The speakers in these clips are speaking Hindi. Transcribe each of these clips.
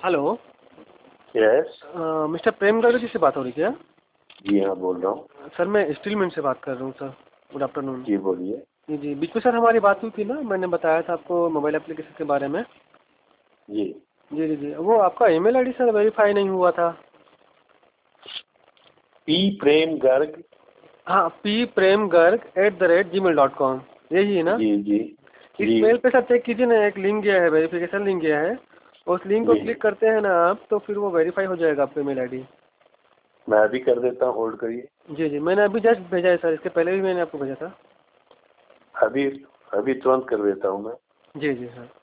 Hello. Yes. Mister Prem Garg ji से बात हो रही क्या? जी हाँ, बोल रहा हूँ। सर मैं स्टील मिल से बात कर रहा हूँ सर। Good afternoon. जी बोलिए। जी जी, बीच में सर हमारी बात हुई थी ना, मैंने बताया था आपको मोबाइल एप्लीकेशन के बारे में। जी जी जी जी, वो आपका ईमेल आईडी सर वेरीफाई नहीं हुआ था। पी प्रेम गर्ग। हाँ, p premgarg@gmail.com, यही है ना? जी जी इस जी मेल पे सर चेक कीजिए ना, एक लिंक गया है, वेरिफिकेशन लिंक गया है। उस लिंक को जी क्लिक करते हैं ना आप, तो फिर वो वेरीफाई हो जाएगा आपका ईमेल आईडी। मैं अभी कर देता हूँ, होल्ड करिए। जी जी, मैंने अभी जस्ट भेजा है सर, इसके पहले भी मैंने आपको भेजा था। अभी अभी तुरंत कर देता हूँ मैं। जी जी हाँ।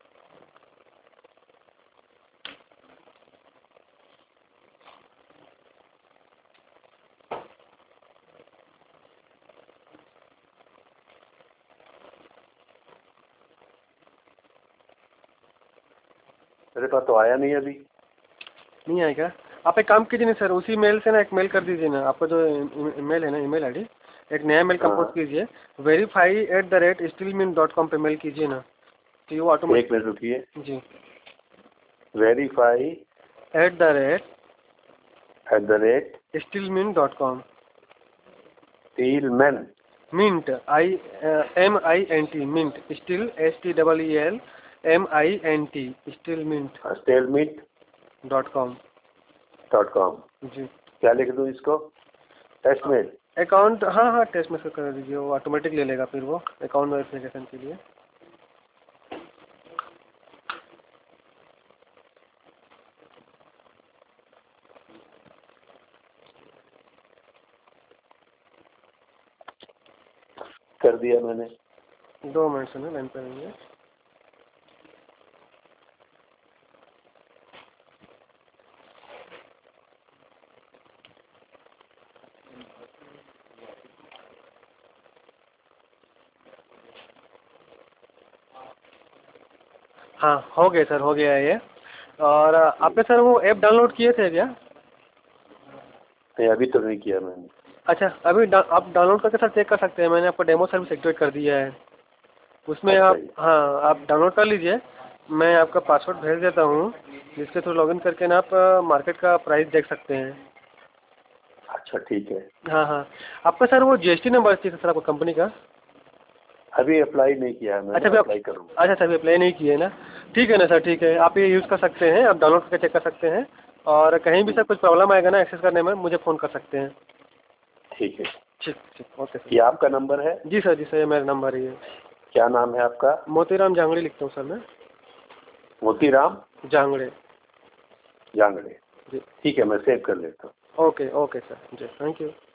मेरे पास तो आया नहीं अभी। नहीं आएगा? आप एक काम कीजिए ना सर, उसी मेल से ना एक मेल कर दीजिए ना, आपका जो ईमेल है ना, ईमेल आईडी, एक नया मेल कंपोज हाँ, कीजिए। verify@steelmin.com पे मेल कीजिए ना, तो वो ऑटोमेटिक। एक मिनट रुकिए। जी। Verify @steelmin.com। @steelman। Mint MINT, mint, steel STEEL MINT, steel mint स्टेलमिट.com। .com। जी। क्या लिख दूँ इसको? Test mail. अकाउंट, हाँ हाँ, टेस्ट मैसेज कर दीजिए, वो ऑटोमेटिक ले लेगा फिर वो अकाउंट वेरिफिकेशन के लिए। कर दिया मैंने। 2 मिनट से ना लाइन पर रहेंगे। हाँ, हो गया सर, हो गया है ये। और आपने सर वो ऐप डाउनलोड किए थे क्या? नहीं, अभी तो नहीं किया मैंने। अच्छा, अभी आप डाउनलोड करके सर चेक कर सकते हैं, मैंने आपको डेमो सर्विस एक्टिवेट कर दिया है उसमें। अच्छा आप, जी। हाँ, आप डाउनलोड कर लीजिए। मैं आपका पासवर्ड भेज देता हूँ, जिसके थ्रू लॉगिन करके ना आप मार्केट का प्राइस देख सकते हैं। अच्छा ठीक है। हाँ हाँ। आपका सर वो जीएसटी नंबर चाहिए था सर, आपको कंपनी का? अभी अप्लाई नहीं किया है मैंने, अच्छा, अभी आप, अप्लाई करूँगा। अच्छा सर, अभी अप्लाई नहीं किए ना? ठीक है ना सर, ठीक है, आप ये यूज़ कर सकते हैं, आप डाउनलोड करके चेक कर सकते हैं। और कहीं भी सर कुछ प्रॉब्लम आएगा ना एक्सेस करने में, मुझे फ़ोन कर सकते हैं। ठीक है। ठीक ठीक, ओके ये सर। आपका नंबर है? जी सर, जी सर, ये मेरा नंबर ही है। क्या नाम है आपका? मोतीराम जांगड़े लिखता हूँ सर मैं। मोतीराम जांगड़े। जांगड़े। जी। ठीक है, मैं सेव कर लेता हूँ। ओके ओके सर, जी, थैंक यू।